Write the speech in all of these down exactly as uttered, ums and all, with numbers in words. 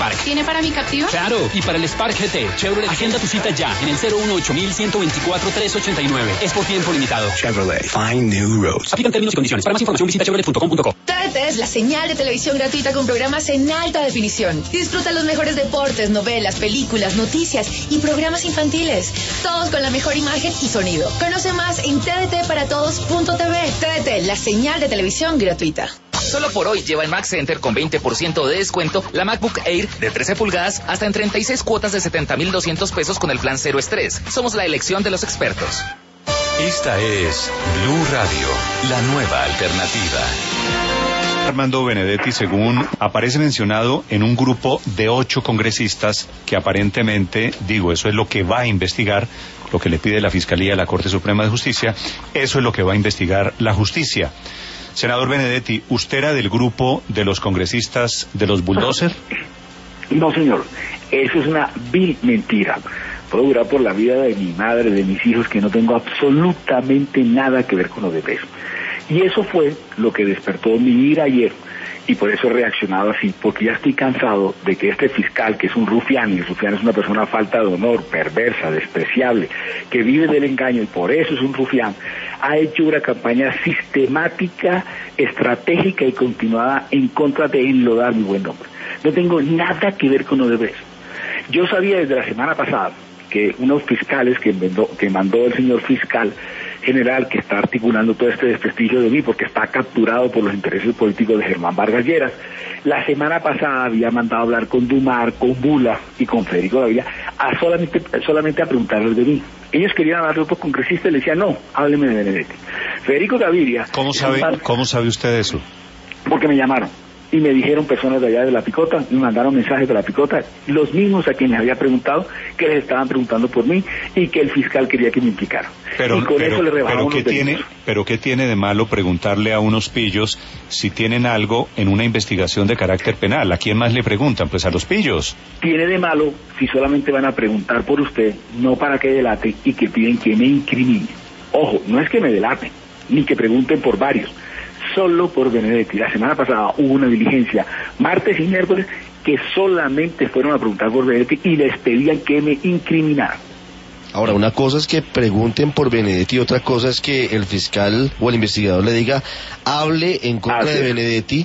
Spark. ¿Tiene para mi Captiva? Claro, y para el Spark G T, Chevrolet. Agenda tu cita ya en el cero uno ocho uno uno dos cuatro tres ocho nueve. Es por tiempo limitado. Chevrolet, find new roads. Aplican términos y condiciones. Para más información visita chevrolet punto com punto co. T D T es la señal de televisión gratuita con programas en alta definición. Disfruta los mejores deportes, novelas, películas, noticias y programas infantiles. Todos con la mejor imagen y sonido. Conoce más en t d t para todos punto t v. T D T, la señal de televisión gratuita. Solo por hoy lleva en Mac Center con veinte por ciento de descuento la MacBook Air de trece pulgadas hasta en treinta y seis cuotas de setenta mil doscientos pesos con el plan Cero Estrés. Somos la elección de los expertos. Esta es Blue Radio, la nueva alternativa. Armando Benedetti, según aparece mencionado en un grupo de ocho congresistas que aparentemente, digo, eso es lo que va a investigar, lo que le pide la Fiscalía a la Corte Suprema de Justicia, eso es lo que va a investigar la justicia. Senador Benedetti, ¿usted era del grupo de los congresistas de los bulldozers? No, señor, eso es una vil mentira. Puedo jurar por la vida de mi madre, de mis hijos, que no tengo absolutamente nada que ver con lo de peso. Y eso fue lo que despertó mi ira ayer, y por eso he reaccionado así, porque ya estoy cansado de que este fiscal, que es un rufián, y el rufián es una persona falta de honor, perversa, despreciable, que vive del engaño, y por eso es un rufián, ha hecho una campaña sistemática, estratégica y continuada en contra de enlodar mi buen nombre. No tengo nada que ver con Odebrecht. Yo sabía desde la semana pasada que unos fiscales que mandó, que mandó el señor fiscal general, que está articulando todo este desprestigio de mí porque está capturado por los intereses políticos de Germán Vargas Lleras, la semana pasada había mandado a hablar con Dumar, con Bula y con Federico Gaviria a solamente, solamente a preguntarles de mí. Ellos querían hablar de otro congresista y le decían, no, hábleme de Benedetti. Federico Gaviria... ¿Cómo sabe, un... ¿Cómo sabe usted eso? Porque me llamaron. Y me dijeron personas de allá de La Picota, me mandaron mensajes de La Picota, los mismos a quienes había preguntado, que les estaban preguntando por mí y que el fiscal quería que me implicara. Pero, y con pero, eso le rebajaron pero ¿qué tiene, pero ¿qué tiene de malo preguntarle a unos pillos si tienen algo en una investigación de carácter penal? ¿A quién más le preguntan? Pues a los pillos. Tiene de malo si solamente van a preguntar por usted, no para que delate y que piden que me incrimine. Ojo, no es que me delaten, ni que pregunten por varios. Solo por Benedetti. La semana pasada hubo una diligencia, martes y miércoles, que solamente fueron a preguntar por Benedetti y les pedían que me incriminaran. Ahora, una cosa es que pregunten por Benedetti y otra cosa es que el fiscal o el investigador le diga, hable en contra Así de Benedetti,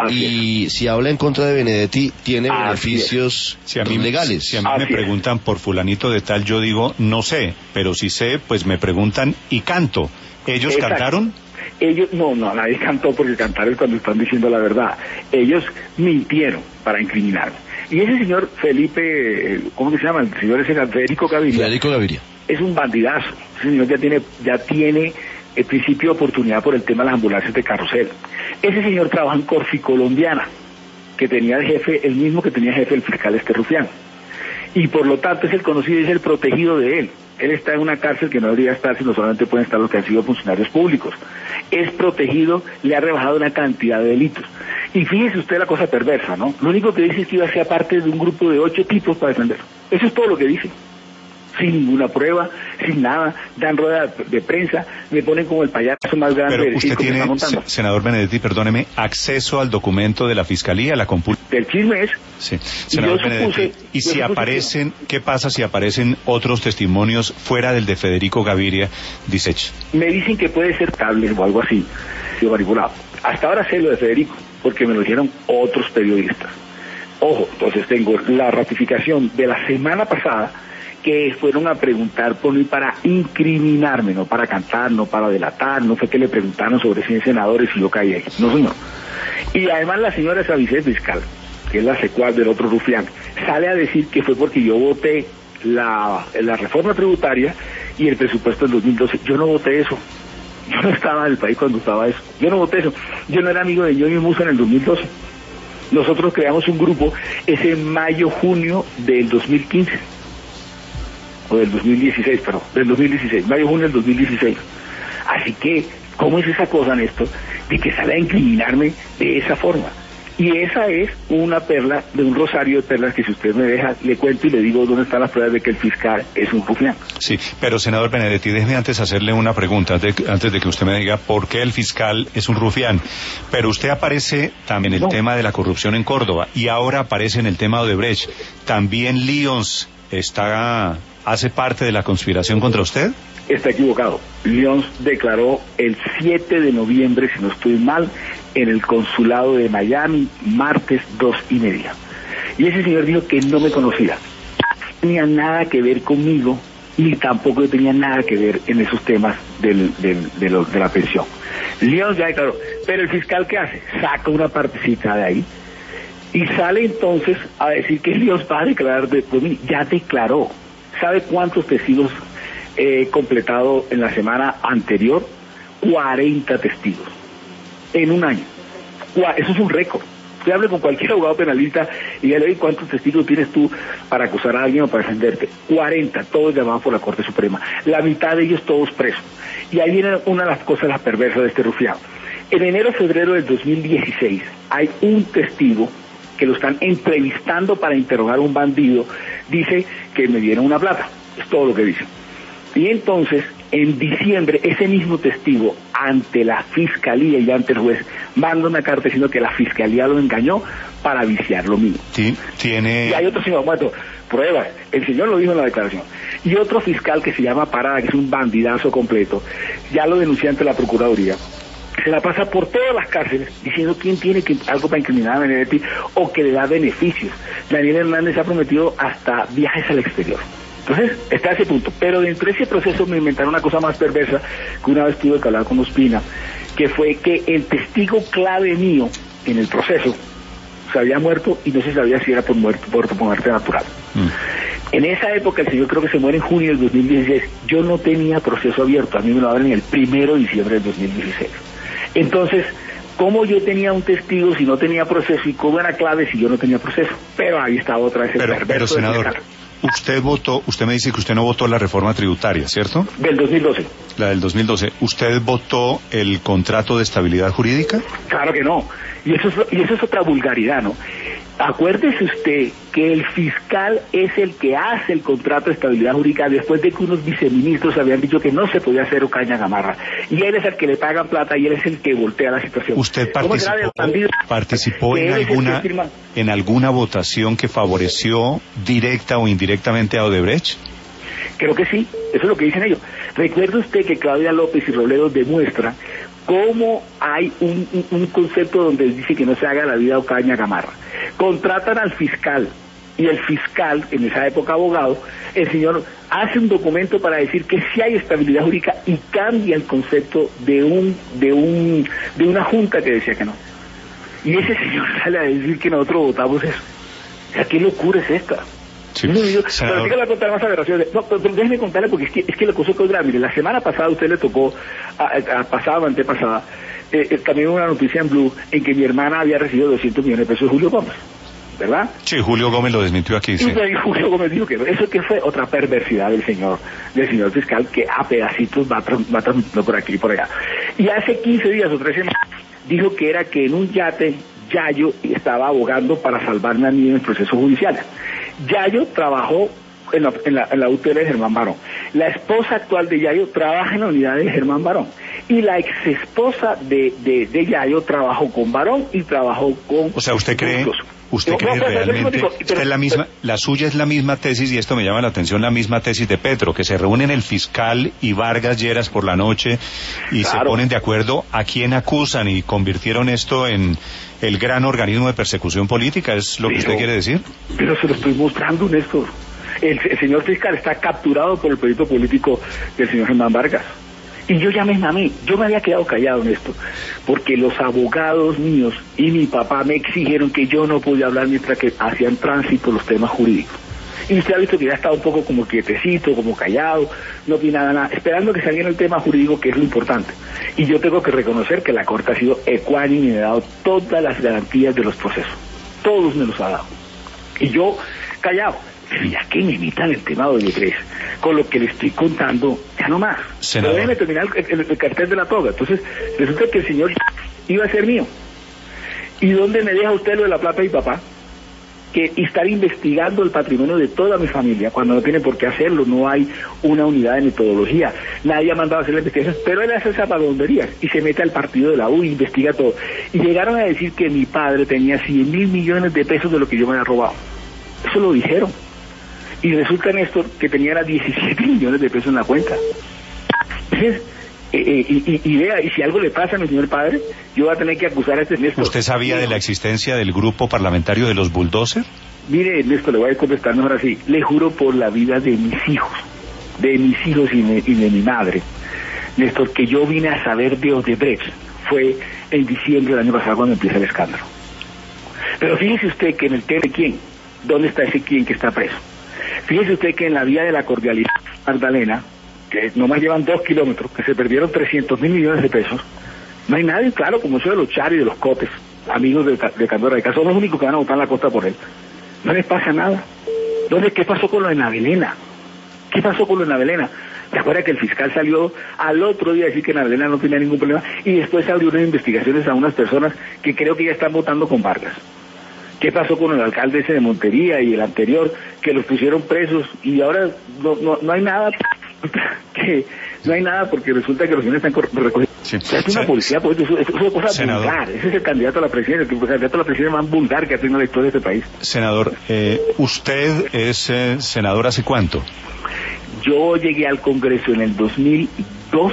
y es. Si habla en contra de Benedetti, tiene Así beneficios si a mí, legales. Si a mí Así me preguntan es. por fulanito de tal, yo digo, no sé, pero si sé, pues me preguntan y canto. ¿Ellos Exacto. cantaron? Ellos, no, no, nadie cantó porque cantar es cuando están diciendo la verdad. Ellos mintieron para incriminarme. Y ese señor Felipe, ¿cómo que se llama? El señor ese Federico Gaviria. Federico Gaviria. Es un bandidazo. Ese señor ya tiene, ya tiene el principio de oportunidad por el tema de las ambulancias de carrusel. Ese señor trabaja en Corfi Colombiana, que tenía de jefe, el mismo que tenía jefe el fiscal este rufián. Y por lo tanto es el conocido y es el protegido de él. Él está en una cárcel que no debería estar, sino solamente pueden estar los que han sido funcionarios públicos. Es protegido, le ha rebajado una cantidad de delitos. Y fíjese usted la cosa perversa, ¿no? Lo único que dice es que iba a ser parte de un grupo de ocho tipos para defenderlo. Eso es todo lo que dice. Sin ninguna prueba, sin nada, dan rueda de prensa, me ponen como el payaso más grande del circo que está montando. Usted tiene, senador Benedetti, perdóneme, acceso al documento de la Fiscalía, la compul... El chisme es... Sí, senador Benedetti, y si aparecen, que... ¿qué pasa si aparecen otros testimonios fuera del de Federico Gaviria, Disech? Me dicen que puede ser tablet o algo así, sido manipulado. Hasta ahora sé lo de Federico, porque me lo dijeron otros periodistas. Ojo, entonces tengo la ratificación de la semana pasada, que fueron a preguntar por mí para incriminarme, no para cantar, no para delatar, no fue que le preguntaron sobre cien senadores y yo caí ahí, no señor. Y además la señora esa vicefiscal, que es la secuaz del otro rufián, sale a decir que fue porque yo voté la, la reforma tributaria y el presupuesto del dos mil doce. Yo no voté eso, yo no estaba en el país cuando estaba eso, yo no voté eso, yo no era amigo de Ñoño y Musa en el dos mil doce. Nosotros creamos un grupo ese mayo, junio del dos mil quince. O del dos mil dieciséis, perdón, del dos mil dieciséis, mayo, junio del dos mil dieciséis. Así que, ¿cómo es esa cosa, Néstor, de que sale a incriminarme de esa forma? Y esa es una perla de un rosario de perlas que si usted me deja, le cuento y le digo dónde están las pruebas de que el fiscal es un rufián. Sí, pero senador Benedetti, déjeme antes hacerle una pregunta, antes de, antes de que usted me diga por qué el fiscal es un rufián. Pero usted aparece también en el no. tema de la corrupción en Córdoba y ahora aparece en el tema de Odebrecht. ¿También Lyons está, hace parte de la conspiración contra usted? Está equivocado. Lyons declaró el siete de noviembre, si no estoy mal, en el consulado de Miami, martes dos y media. Y ese señor dijo que no me conocía. No tenía nada que ver conmigo, ni tampoco yo tenía nada que ver en esos temas del, del, de, lo, de la pensión. Lyons ya declaró. Pero el fiscal, ¿qué hace? Saca una partecita de ahí y sale entonces a decir que Lyons va a declarar de, por mí. Ya declaró. ¿Sabe cuántos testigos he completado en la semana anterior? cuarenta testigos en un año. Eso es un récord. Usted hable con cualquier abogado penalista y ya le digo cuántos testigos tienes tú para acusar a alguien o para defenderte. cuarenta, todos llamados por la Corte Suprema. La mitad de ellos todos presos. Y ahí viene una de las cosas las perversas de este rufián. En enero febrero del dos mil dieciséis hay un testigo que lo están entrevistando para interrogar a un bandido. Dice que me dieron una plata. Es todo lo que dice. Y entonces, en diciembre, ese mismo testigo, ante la fiscalía y ante el juez, manda una carta diciendo que la fiscalía lo engañó para viciar lo mío. Sí, tiene... Y hay otro señor, bueno, pruebas, el señor lo dijo en la declaración. Y otro fiscal que se llama Parada, que es un bandidazo completo, ya lo denunció ante la Procuraduría. Se la pasa por todas las cárceles diciendo quién tiene que, algo para incriminar a Benedetti o que le da beneficios. Daniel Hernández ha prometido hasta viajes al exterior. Entonces, está ese punto. Pero dentro de ese proceso me inventaron una cosa más perversa que una vez tuve que hablar con Ospina, que fue que el testigo clave mío en el proceso se había muerto y no se sabía si era por muerte, por, por muerte natural. Mm. En esa época, el señor creo que se muere en junio del dos mil dieciséis. Yo no tenía proceso abierto, a mí me lo abren el primero de diciembre del dos mil dieciséis. Entonces, ¿cómo yo tenía un testigo si no tenía proceso y cómo era clave si yo no tenía proceso? Pero ahí estaba otra vez el pero, perverso. Pero, senador, usted votó, usted me dice que usted no votó la reforma tributaria, ¿cierto? Del dos mil doce. La del dos mil doce. ¿Usted votó el contrato de estabilidad jurídica? Claro que no. Y eso es, y eso es otra vulgaridad, ¿no? Acuérdese usted que el fiscal es el que hace el contrato de estabilidad jurídica después de que unos viceministros habían dicho que no se podía hacer Ocaña Gamarra. Y él es el que le pagan plata y él es el que voltea la situación. ¿Usted participó, participó en alguna en alguna votación que favoreció directa o indirectamente a Odebrecht? Creo que sí, eso es lo que dicen ellos. Recuerde usted que Claudia López y Robledo demuestran cómo hay un, un, un concepto donde dice que no se haga la vida a Ocaña Gamarra. Contratan al fiscal y el fiscal, en esa época abogado, el señor hace un documento para decir que sí hay estabilidad jurídica y cambia el concepto de un de un de una junta que decía que no. Y ese señor sale a decir que nosotros votamos eso. O sea, ¿qué locura es esta? Sí, no, yo, pero sí que le voy a contar más aberraciones. No, pero, pero déjeme contarle porque es que, es que la cosa es grave. Mire, la semana pasada a usted le tocó, a, a pasada o antepasada, eh, eh, también una noticia en Blue en que mi hermana había recibido doscientos millones de pesos de Julio Gómez, ¿verdad? Sí, Julio Gómez lo desmintió aquí, sí. Y Julio Gómez dijo que eso que fue otra perversidad del señor, del señor fiscal que a pedacitos va, va transmitiendo por aquí y por allá. Y hace quince días o tres semanas dijo que era que en un yate Yayo estaba abogando para salvarme a mí en el proceso judicial. Yayo trabajó en la, en la, en la U T L de Germán Barón. La esposa actual de Yayo trabaja en la unidad de Germán Barón. Y la ex esposa de, de, de Yayo trabajó con Barón y trabajó con... O sea, ¿usted cree, usted no, cree no, realmente... Digo, pero, es la, misma, la suya es la misma tesis, y esto me llama la atención, la misma tesis de Petro, que se reúnen el fiscal y Vargas Lleras por la noche y claro, se ponen de acuerdo a quién acusan y convirtieron esto en el gran organismo de persecución política, ¿es lo pero, que usted quiere decir? Pero se lo estoy mostrando, Néstor. El, el señor fiscal está capturado por el proyecto político del señor Germán Vargas. Y yo ya me mamé, yo me había quedado callado en esto, porque los abogados míos y mi papá me exigieron que yo no podía hablar mientras que hacían tránsito los temas jurídicos. Y usted ha visto que ya estaba un poco como quietecito, como callado, no opinaba nada, esperando que saliera el tema jurídico, que es lo importante. Y yo tengo que reconocer que la Corte ha sido ecuánime y me ha dado todas las garantías de los procesos. Todos me los ha dado. Y yo, callado. Pero ya que me imitan el tema de Odebrecht, con lo que le estoy contando, ya no más. Senador. Pero déjeme terminar el, el, el cartel de la toga. Entonces, resulta que el señor iba a ser mío. ¿Y dónde me deja usted lo de la plata de mi papá? Que estar investigando el patrimonio de toda mi familia, cuando no tiene por qué hacerlo, no hay una unidad de metodología, nadie ha mandado a hacer la investigación, pero él hace esas vagabunderías y se mete al partido de la U y investiga todo. Y llegaron a decir que mi padre tenía cien mil millones de pesos de lo que yo me había robado. Eso lo dijeron. Y resulta, Néstor, que tenía diecisiete millones de pesos en la cuenta. Entonces, Eh, eh, y, y, y vea, y si algo le pasa a mi señor padre, yo voy a tener que acusar a este Néstor. ¿Usted sabía de la existencia del grupo parlamentario de los Bulldozer? Mire, Néstor, le voy a contestar mejor así. Le juro por la vida de mis hijos, de mis hijos y, me, y de mi madre, Néstor, que yo vine a saber de Odebrecht fue en diciembre del año pasado cuando empieza el escándalo. Pero fíjese usted que en el tema de quién, ¿dónde está ese quién que está preso? Fíjese usted que en la vía de la cordialidad Magdalena, que nomás llevan dos kilómetros, que se perdieron trescientos mil millones de pesos, no hay nadie, claro, como eso de los Chari y de los Cotes, amigos de, de Candora de Casa, son los únicos que van a botar la costa por él. No les pasa nada. ¿Dónde, qué pasó con lo de Navelena? ¿Qué pasó con lo de Navelena? ¿Te acuerdas que el fiscal salió al otro día a decir que Navelena no tenía ningún problema? Y después abrió unas investigaciones a unas personas que creo que ya están votando con Vargas. ¿Qué pasó con el alcalde ese de Montería y el anterior, que los pusieron presos y ahora no, no, no hay nada? Que no hay nada porque resulta que los señores están recogiendo. Sí. O sea, es una sí. policía, pues, eso, eso es una cosa Senador. vulgar. Ese es el candidato a la presidencia, el candidato a la presidencia más vulgar que ha tenido la historia de este país. Senador, eh, ¿usted es eh, senador hace cuánto? Yo llegué al Congreso en el dos mil dos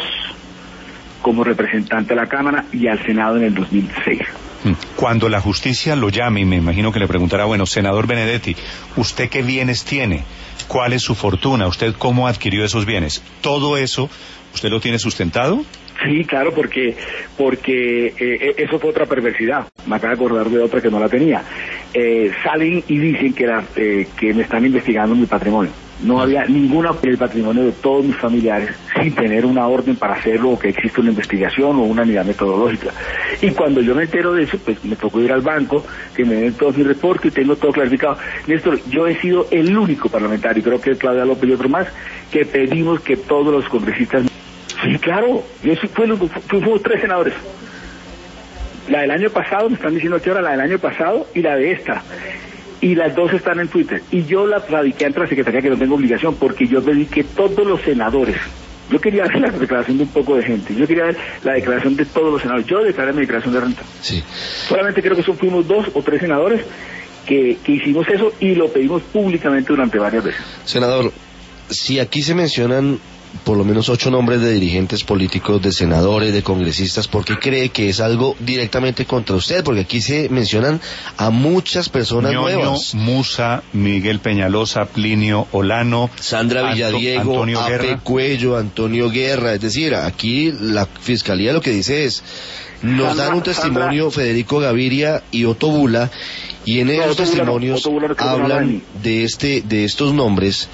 como representante de la Cámara y al Senado en el dos mil seis. Cuando la justicia lo llame, y me imagino que le preguntará, bueno, senador Benedetti, ¿usted qué bienes tiene? ¿Cuál es su fortuna? ¿Usted cómo adquirió esos bienes? ¿Todo eso usted lo tiene sustentado? Sí, claro, porque porque eh, eso fue otra perversidad. Me acabo de acordar de otra que no la tenía. Eh, salen y dicen que, la, eh, que me están investigando mi patrimonio. No había ninguna del patrimonio de todos mis familiares sin tener una orden para hacerlo o que existe una investigación o una unidad metodológica. Y cuando yo me entero de eso, pues me tocó ir al banco, que me den todos mis reportes y tengo todo clarificado. Néstor, yo he sido el único parlamentario, creo que Claudia López y otro más, que pedimos que todos los congresistas... Sí, claro, yo fui, fui, fuimos tres senadores. La del año pasado, me están diciendo que ahora la del año pasado y la de esta. Y las dos están en Twitter. Y yo la radiqué ante la Secretaría, que no tengo obligación, porque yo pedí que todos los senadores, yo quería ver la declaración de un poco de gente, yo quería ver la declaración de todos los senadores, yo declaré mi declaración de renta. Sí. Solamente creo que son, fuimos dos o tres senadores que, que hicimos eso y lo pedimos públicamente durante varias veces. Senador, si aquí se mencionan por lo menos ocho nombres de dirigentes políticos, de senadores, de congresistas, ¿por qué cree que es algo directamente contra usted? Porque aquí se mencionan a muchas personas Ñoño, nuevas. Musa, Miguel Peñalosa, Plinio Olano, Sandra Villadiego, Antonio Ape Guerra. Cuello, Antonio Guerra. Es decir, aquí la Fiscalía lo que dice es, nos Sandra, dan un testimonio Sandra. Federico Gaviria y Otto Bula, y en No, esos Otto Bula no, testimonios Otto Bula no, que no hablan habla ni. de este, de estos nombres.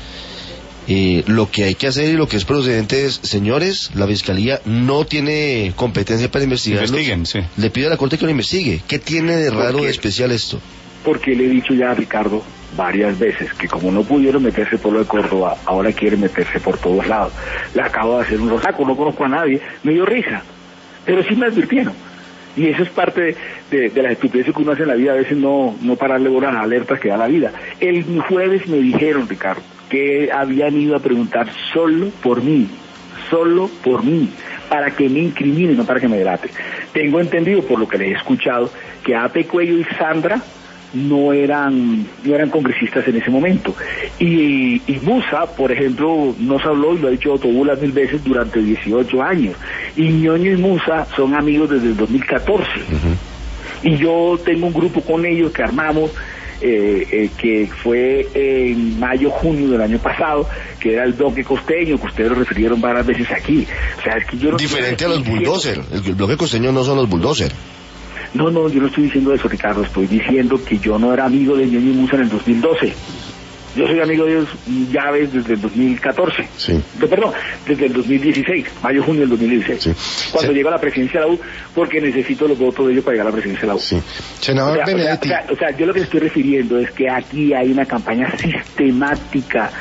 Eh, lo que hay que hacer y lo que es procedente es, señores, la Fiscalía no tiene competencia para investigarlos. Investiguen, sí. Le pido a la Corte que lo investigue. ¿Qué tiene de raro, ¿Por qué? de especial esto? Porque le he dicho ya a Ricardo varias veces que como no pudieron meterse por lo de Córdoba, ahora quieren meterse por todos lados. Le acabo de hacer un rosaco, no conozco a nadie, me dio risa, pero sí me advirtieron. Y eso es parte de, de, de las estupideces que uno hace en la vida, a veces no, no pararle bolas a las alertas que da la vida. El jueves me dijeron, Ricardo, que habían ido a preguntar solo por mí, solo por mí, para que me incriminen, no para que me delate. Tengo entendido, por lo que les he escuchado, que Ape Cuello y Sandra no eran no eran congresistas en ese momento. Y, y Musa, por ejemplo, nos habló, y lo ha dicho Otto Bula mil veces, durante dieciocho años. Y Ñoño y Musa son amigos desde el dos mil catorce. Uh-huh. Y yo tengo un grupo con ellos que armamos, eh, eh, que fue en mayo, junio del año pasado, que era el bloque costeño, que ustedes lo refirieron varias veces aquí. O sea, es que yo no Diferente a los bulldozer. El, el bloque costeño no son los bulldozer. No, no, yo no estoy diciendo eso, Ricardo. Estoy diciendo que yo no era amigo de Ñoño y Musa en el dos mil doce. Yo soy amigo de ellos ya ves desde el dos mil catorce. Sí. De, perdón, desde el dos mil dieciséis, mayo, junio del dos mil dieciséis. Sí. Cuando sí. llego a la presidencia de la U, porque necesito los votos de ellos para llegar a la presidencia de la U. Sí. Senador o sea, Benedetti. O sea, o sea, o sea, yo lo que estoy refiriendo es que aquí hay una campaña sistemática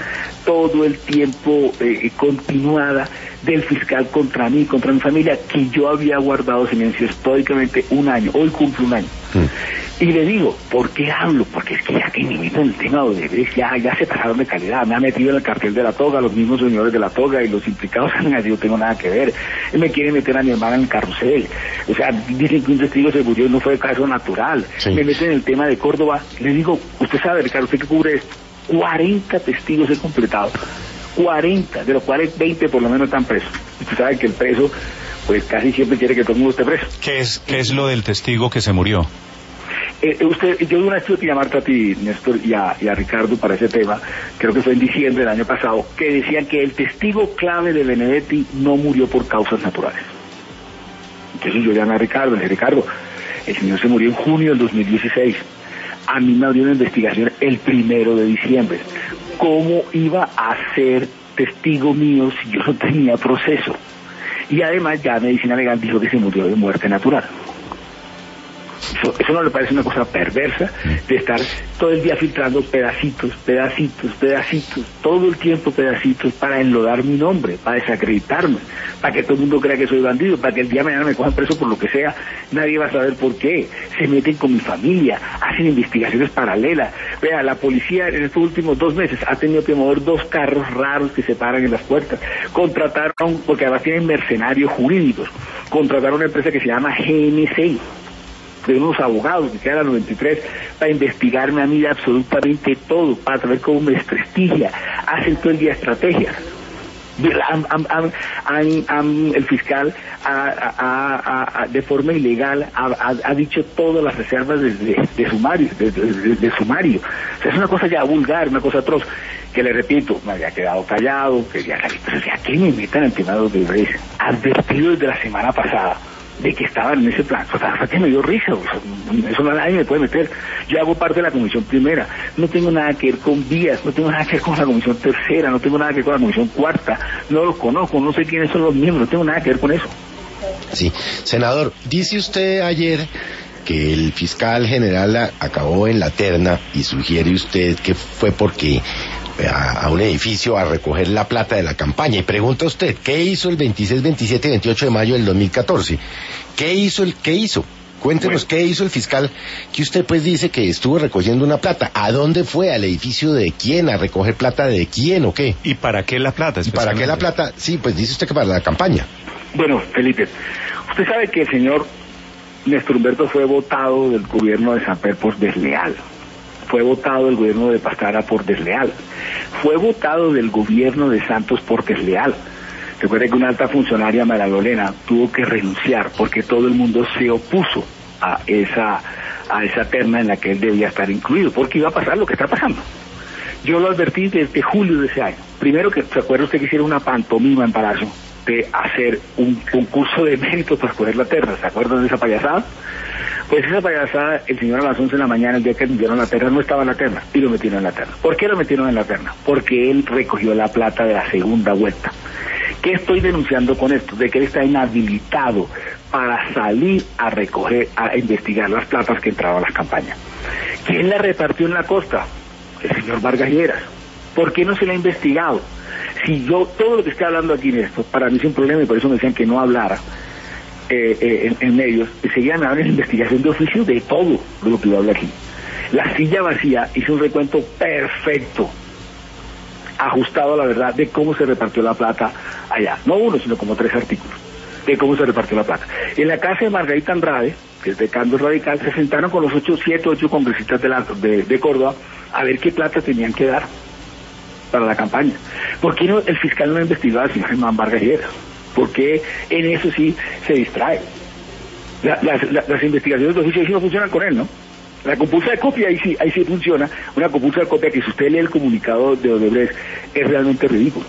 todo el tiempo eh, continuada del fiscal contra mí, contra mi familia, que yo había guardado silencio estoicamente un año. Hoy cumple un año. Mm. Y le digo, ¿por qué hablo? Porque es que ya que me meto en el tema de Odebrecht, ya, ya se pasaron de calidad, me han metido en el cartel de la toga, los mismos señores de la toga y los implicados han dicho, yo tengo nada que ver, me quieren meter a mi hermana en el carrusel, o sea, dicen que un testigo se murió y no fue de caso natural, sí. Me meten en el tema de Córdoba, le digo, usted sabe, Ricardo, usted que cubre esto, cuarenta testigos he completado, cuarenta, de los cuales veinte por lo menos están presos. Usted sabe que el preso, pues casi siempre quiere que todo el mundo esté preso. ¿Qué es, qué es lo del testigo que se murió? Eh, usted, yo una vez tuve que llamarte a ti, Néstor, y a, y a Ricardo para ese tema, creo que fue en diciembre del año pasado, que decían que el testigo clave de Benedetti no murió por causas naturales. Entonces yo llamé a Ricardo, le dije, Ricardo, el señor se murió en junio del dos mil dieciséis. A mí me abrió una investigación el primero de diciembre. ¿Cómo iba a ser testigo mío si yo no tenía proceso? Y además ya Medicina Legal dijo que se murió de muerte natural. Eso, eso no le parece una cosa perversa de estar todo el día filtrando pedacitos, pedacitos, pedacitos, todo el tiempo pedacitos para enlodar mi nombre, para desacreditarme, para que todo el mundo crea que soy bandido, para que el día de mañana me cojan preso por lo que sea, nadie va a saber por qué, se meten con mi familia, hacen investigaciones paralelas. Vea, la policía en estos últimos dos meses ha tenido que mover dos carros raros que se paran en las puertas, contrataron, porque además tienen mercenarios jurídicos, contrataron una empresa que se llama G N C, de unos abogados que quedan a noventa y tres para investigarme a mí de absolutamente todo, para saber cómo me desprestigia, hacen todo el día estrategias. Han, han, han, han, han, el fiscal ha, ha, ha, de forma ilegal ha, ha dicho todas las reservas de, de, de sumario, de, de, de sumario. O sea, es una cosa ya vulgar, una cosa atroz, que le repito, me había quedado callado, que ya sabía, o sea, ¿qué me metan en el tema de los Odebrecht? Advertido desde la semana pasada de que estaban en ese plan, o sea, hasta que me dio risa, o sea, eso nadie me puede meter. Yo hago parte de la comisión primera, no tengo nada que ver con vías, no tengo nada que ver con la comisión tercera, no tengo nada que ver con la comisión cuarta, no los conozco, no sé quiénes son los miembros, no tengo nada que ver con eso. Sí, senador, dice usted ayer que el fiscal general acabó en la terna y sugiere usted que fue porque A, a un edificio a recoger la plata de la campaña, y pregunta usted, ¿qué hizo el veintiséis, veintisiete y veintiocho de mayo del dos mil catorce? ¿Qué hizo el, qué hizo? Cuéntenos, bueno, ¿qué hizo el fiscal que usted pues dice que estuvo recogiendo una plata? ¿A dónde fue? ¿Al edificio de quién? ¿A recoger plata de quién o qué? ¿Y para qué la plata? ¿Y para qué la plata? Sí, pues dice usted que para la campaña. Bueno, Felipe, usted sabe que el señor Néstor Humberto fue votado del gobierno de Samper por desleal. Fue votado del gobierno de Pastrana por desleal. Fue votado del gobierno de Santos por desleal. Recuerde que una alta funcionaria, María Lorena, tuvo que renunciar porque todo el mundo se opuso a esa, a esa terna en la que él debía estar incluido, porque iba a pasar lo que está pasando. Yo lo advertí desde julio de ese año. Primero, que se acuerda usted que hiciera una pantomima en Palacio de hacer un concurso de méritos para escoger la terna. ¿Se acuerdan de esa payasada? Pues esa payasada, el señor a las once de la mañana, el día que metieron la terna, no estaba en la terna, y lo metieron en la terna. ¿Por qué lo metieron en la terna? Porque él recogió la plata de la segunda vuelta. ¿Qué estoy denunciando con esto? De que él está inhabilitado para salir a recoger, a investigar las platas que entraban a las campañas. ¿Quién la repartió en la costa? El señor Vargas Lleras. ¿Por qué no se le ha investigado? Si yo, todo lo que estoy hablando aquí en esto, para mí es un problema y por eso me decían que no hablara, Eh, eh, en, en medios, seguían hablando de investigación de oficio de todo de lo que yo hablo aquí. La silla vacía hizo un recuento perfecto, ajustado a la verdad de cómo se repartió la plata allá, no uno, sino como tres artículos de cómo se repartió la plata. En la casa de Margarita Andrade, que es de Cambio Radical, se sentaron con los ocho, siete, ocho congresistas de, la, de, de Córdoba a ver qué plata tenían que dar para la campaña. ¿Por qué no el fiscal no investigó al señor Germán Vargas Lleras? Porque en eso sí se distrae. La, las, la, las investigaciones de oficio sí no funcionan con él, ¿no? La compulsa de copia ahí sí, ahí sí funciona. Una compulsa de copia que si usted lee el comunicado de Odebrecht es realmente ridículo.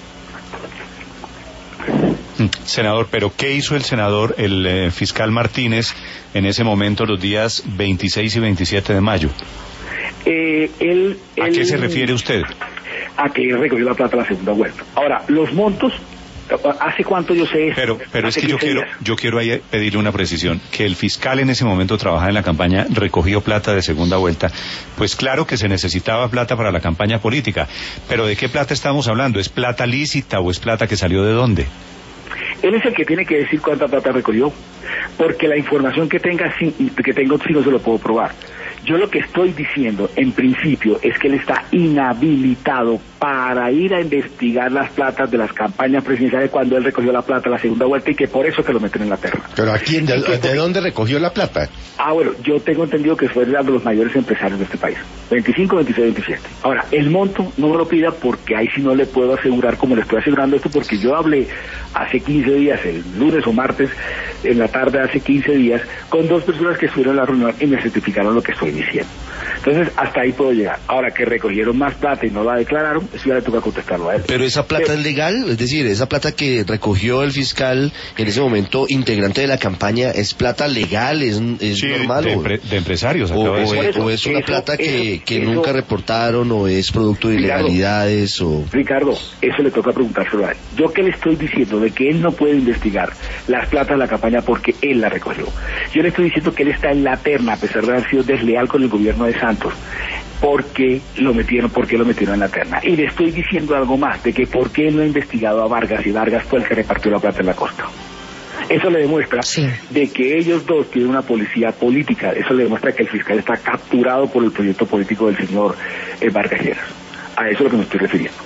Senador, pero ¿qué hizo el senador, el eh, fiscal Martínez, en ese momento, los días veintiséis y veintisiete de mayo? Eh, él, ¿A él, qué se refiere usted? A que recogió la plata a la segunda vuelta. Ahora, los montos ¿Hace cuánto yo sé eso? Pero, pero es Hace que yo quince quiero, días. yo quiero ahí pedirle una precisión. Que el fiscal en ese momento trabajaba en la campaña, recogió plata de segunda vuelta. Pues claro que se necesitaba plata para la campaña política. Pero ¿de qué plata estamos hablando? ¿Es plata lícita o es plata que salió de dónde? Él es el que tiene que decir cuánta plata recogió, porque la información que tenga, sí, que tengo sí no se lo puedo probar. Yo lo que estoy diciendo, en principio, es que él está inhabilitado para ir a investigar las platas de las campañas presidenciales cuando él recogió la plata en la segunda vuelta y que por eso que lo meten en la terna. ¿Pero a quién? ¿De, de dónde recogió la plata? Ah, bueno, yo tengo entendido que fue de los mayores empresarios de este país. veinticinco, veintiséis, veintisiete. Ahora, el monto no me lo pida porque ahí sí no le puedo asegurar como le estoy asegurando esto, porque yo hablé hace quince días, el lunes o martes, en la tarde hace quince días, con dos personas que estuvieron en la reunión y me certificaron lo que estoy diciendo. Entonces, hasta ahí puedo llegar. Ahora, que recogieron más plata y no la declararon, eso ya le toca contestarlo a él. Pero esa plata Pero, es legal, es decir, esa plata que recogió el fiscal en ese momento integrante de la campaña, ¿es plata legal, es, es Sí, normal? de, o, empre- de empresarios, o, acaba de o decir. es, Por eso, o es una eso, plata que, eso, que eso- nunca reportaron o es producto de Ricardo, ilegalidades o... Ricardo, eso le toca preguntárselo a él. Yo que le estoy diciendo de que él no puede investigar las platas de la campaña porque él la recogió. Yo le estoy diciendo que él está en la terna a pesar de haber sido desleal con el gobierno de Santos. Porque lo metieron, porque lo metieron en la terna. Y le estoy diciendo algo más, de que por qué no ha investigado a Vargas y Vargas fue el que repartió la plata en la costa. Eso le demuestra Sí. de que ellos dos tienen una policía política. Eso le demuestra que el fiscal está capturado por el proyecto político del señor eh, Vargas Lleras. A eso es lo que me estoy refiriendo.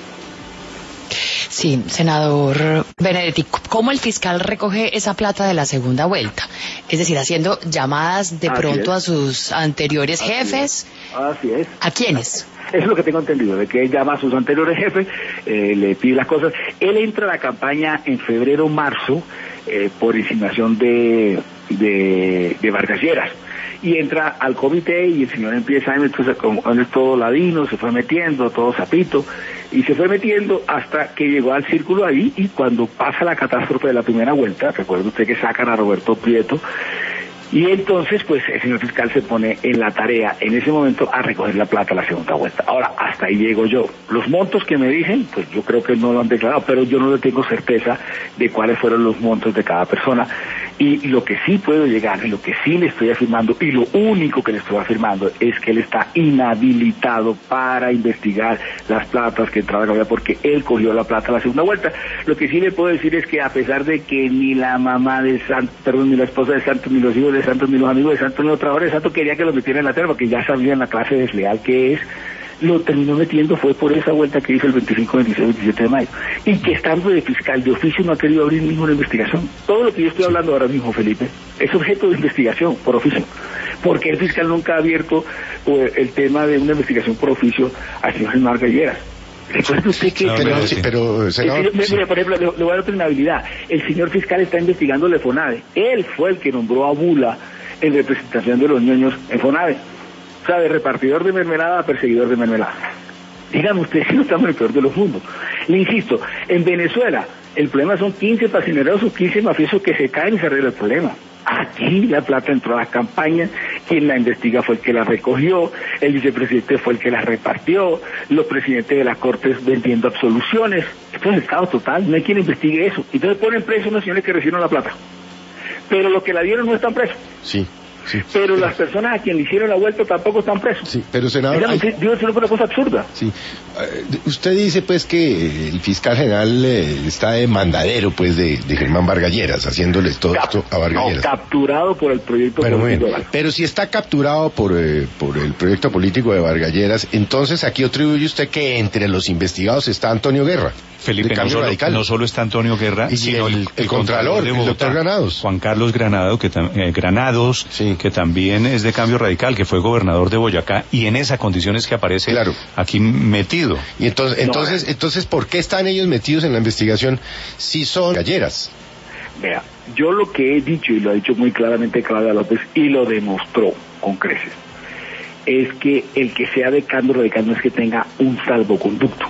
Sí, senador Benedetti, ¿cómo el fiscal recoge esa plata de la segunda vuelta? Es decir, haciendo llamadas de Así pronto es. a sus anteriores Así jefes. es. Así es. ¿A quiénes? Eso es lo que tengo entendido, de que él llama a sus anteriores jefes, eh, le pide las cosas. Él entra a la campaña en febrero, marzo, eh, por insinuación de, de, de Vargas Lleras. Y entra al comité y el señor empieza, entonces, como él es todo ladino, se fue metiendo, todo sapito, y se fue metiendo hasta que llegó al círculo ahí, y cuando pasa la catástrofe de la primera vuelta, recuerda usted que sacan a Roberto Prieto, y entonces, pues, el señor fiscal se pone en la tarea, en ese momento, a recoger la plata a la segunda vuelta. Ahora, hasta ahí llego yo. Los montos que me dicen, pues yo creo que no lo han declarado, pero yo no le tengo certeza de cuáles fueron los montos de cada persona. Y lo que sí puedo llegar, y lo que sí le estoy afirmando, y lo único que le estoy afirmando, es que él está inhabilitado para investigar las platas que entraban a la campaña, porque él cogió la plata a la segunda vuelta. Lo que sí le puedo decir es que a pesar de que ni la mamá de Santos, perdón, ni la esposa de Santos, ni los hijos de Santos, ni los amigos de Santos, ni los trabajadores de Santos quería que lo metieran en la terna, porque ya sabían la clase desleal que es, lo terminó metiendo fue por esa vuelta que hizo el veinticinco, veintiséis, veintisiete de mayo. Y que estando de fiscal de oficio no ha querido abrir ninguna investigación. Todo lo que yo estoy hablando ahora mismo, Felipe, es objeto de investigación por oficio. Porque el fiscal nunca ha abierto eh, el tema de una investigación por oficio al señor Vargas Lleras. Recuerde usted que... No, Pero, pero sí, sí. pero, El senador, señor- mire, sí. mire, por ejemplo, le, le voy a dar otra inhabilidad. El señor fiscal está investigando el FONADE. Él fue el que nombró a Bula en representación de los ñoños en FONADE. O sea, de repartidor de mermelada a perseguidor de mermelada. Dígame usted si no estamos en el peor de los mundos. Le insisto, en Venezuela el problema son quince pasineros o quince mafiosos que se caen y se arregla el problema. Aquí la plata entró a las campañas, quien la investiga fue el que la recogió, el vicepresidente fue el que la repartió, los presidentes de las cortes vendiendo absoluciones. Esto es el estado total, no hay quien investigue eso. Entonces ponen presos a unos señores que recibieron la plata. Pero los que la dieron no están presos. Sí, sí. Pero las personas a quien le hicieron la vuelta tampoco están presos. Sí, pero senador, Dígame, hay- digo, eso no fue una cosa absurda. sí. Eh, usted dice pues que el fiscal general eh, está de mandadero pues de, de Germán Vargas Lleras, haciéndoles todo Cap- esto a Vargas no, Lleras. capturado por el proyecto Bueno, muy político bien. de Vargas. Pero si está capturado por, eh, por el proyecto político de Vargas Lleras, entonces aquí atribuye usted que entre los investigados está Antonio Guerra. Felipe, de no Cambio solo, Radical. no solo está Antonio Guerra, Y sino el- el Contralor, de el Bogotá, doctor Granados. Juan Carlos Granado, que tam- eh, Granados, Sí. que también es de Cambio Radical, que fue gobernador de Boyacá, y en esas condiciones que aparece Claro. aquí metido. Y entonces, No, entonces, eh. entonces, ¿por qué están ellos metidos en la investigación si son galleras? Vea, yo lo que he dicho, y lo ha dicho muy claramente Claudia López, y lo demostró con creces, es que el que sea de Cambio Radical no es que tenga un salvoconducto.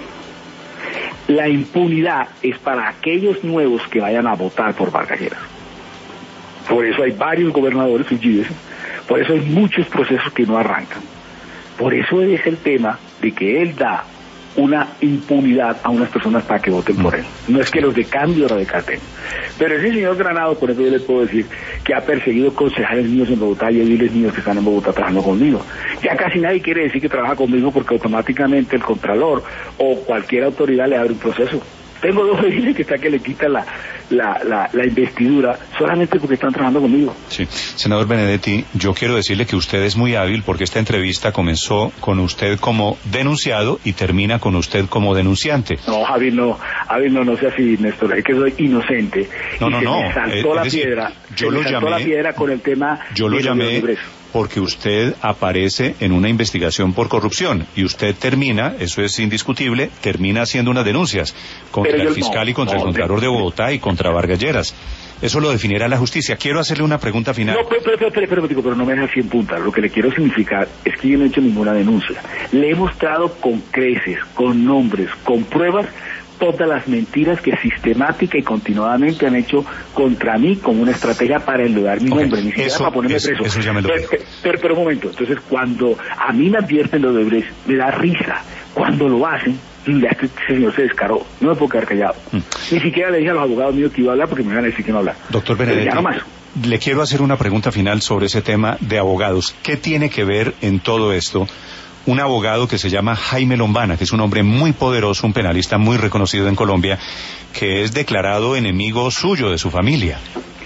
La impunidad es para aquellos nuevos que vayan a votar por Vargas Lleras. Por eso hay varios gobernadores fugidos, por eso hay muchos procesos que no arrancan. Por eso es el tema de que él da una impunidad a unas personas para que voten por él. No es que los de cambio radicaten. Pero ese señor Granado, por eso yo les puedo decir que ha perseguido concejales míos en Bogotá y ediles míos que están en Bogotá trabajando conmigo. Ya casi nadie quiere decir que trabaja conmigo porque automáticamente el Contralor o cualquier autoridad le abre un proceso. Tengo dos ediles que está que le quitan la, la, la, la investidura solamente porque están trabajando conmigo. Sí, senador Benedetti, yo quiero decirle que usted es muy hábil porque esta entrevista comenzó con usted como denunciado y termina con usted como denunciante. No, Javi, no, Javi, no, no sea así, Néstor, es que soy inocente. No, y no, se no. me saltó Es, la es decir, piedra, yo se lo me saltó llamé, la piedra con el tema. Yo lo de llamé los porque usted aparece en una investigación por corrupción y usted termina, eso es indiscutible, termina haciendo unas denuncias contra Pero el yo, fiscal no, y contra no, el Contralor de Bogotá y contra Vargas Lleras. Eso lo definirá la justicia. Quiero hacerle una pregunta final. No, pero, pero, pero, pero, pero, pero, pero no me deja así en punta. Lo que le quiero significar es que yo no he hecho ninguna denuncia. Le he mostrado con creces, con nombres, con pruebas, todas las mentiras que sistemática y continuadamente han hecho contra mí como una estrategia para enlodar mi Okay. nombre, ni siquiera Eso, para ponerme eso, preso. eso ya me lo pero, dijo. pero, pero, pero un momento, entonces cuando a mí me advierten lo de Brecht, me da risa. Cuando lo hacen, ya este señor se descaró, no me puedo quedar callado. Mm. Ni siquiera le dije a los abogados míos que iba a hablar porque me iban a decir que no hablar. Doctor Benedetti, ya no más. Le quiero hacer una pregunta final sobre ese tema de abogados. ¿Qué tiene que ver en todo esto un abogado que se llama Jaime Lombana, que es un hombre muy poderoso, un penalista muy reconocido en Colombia, que es declarado enemigo suyo, de su familia?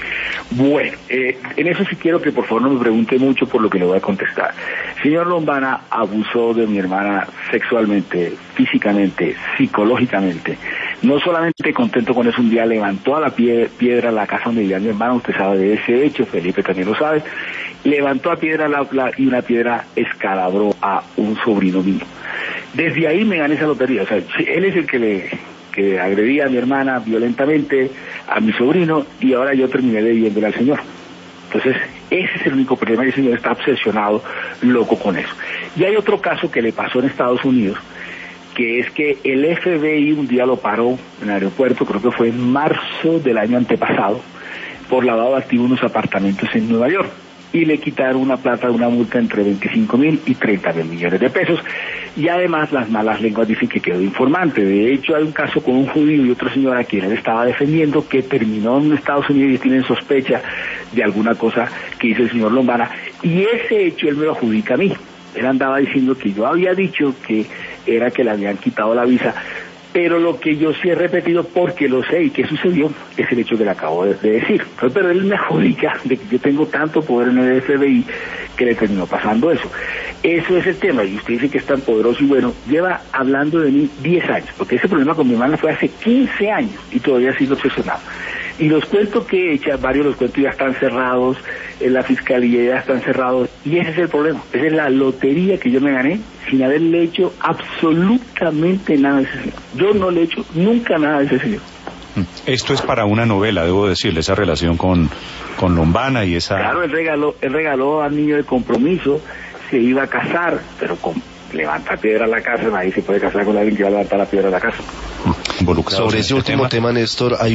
Bueno, eh, en eso sí quiero que por favor no me pregunte mucho por lo que le voy a contestar. Señor Lombana abusó de mi hermana sexualmente, físicamente, psicológicamente. No solamente contento con eso, un día levantó a la pie, piedra la casa donde vivía mi hermana, usted sabe de ese hecho, Felipe también lo sabe, levantó a piedra la, la, y una piedra escalabró a un sobrino mío. Desde ahí me gané esa lotería, o sea, él es el que le... que agredía a mi hermana violentamente, a mi sobrino, y ahora yo terminé debiéndole al señor. Entonces, ese es el único problema, y el señor está obsesionado, loco con eso. Y hay otro caso que le pasó en Estados Unidos, que es que el F B I un día lo paró en el aeropuerto, creo que fue en marzo del año antepasado, por lavado de activos en unos apartamentos en Nueva York. Y le quitaron una plata, una multa entre veinticinco mil y treinta mil millones de pesos. Y además las malas lenguas dicen que quedó informante. De hecho hay un caso con un judío y otro señor a quien él estaba defendiendo que terminó en Estados Unidos y tienen sospecha de alguna cosa que hizo el señor Lombana. Y ese hecho él me lo adjudica a mí. Él andaba diciendo que yo había dicho que era que le habían quitado la visa. Pero lo que yo sí he repetido, porque lo sé y que sucedió, es el hecho que le acabo de, de decir. Pero él me adjudica de que yo tengo tanto poder en el F B I que le terminó pasando eso. Eso es el tema, y usted dice que es tan poderoso y bueno, lleva hablando de mí diez años, porque ese problema con mi hermana fue hace quince años y todavía sigo obsesionado. Y los cuentos que he hecho, varios de los cuentos ya están cerrados, en la fiscalía ya están cerrados, y ese es el problema. Esa es la lotería que yo me gané sin haberle hecho absolutamente nada a ese señor. Yo no le he hecho nunca nada a ese señor. Esto es para una novela, debo decirle, esa relación con, con Lombana y esa... Claro, él regaló, él regaló al niño de compromiso, se iba a casar, pero con levanta piedra a la casa, nadie se puede casar con alguien que va a levantar la piedra a la casa. Sobre ese último tema, tema Néstor, hay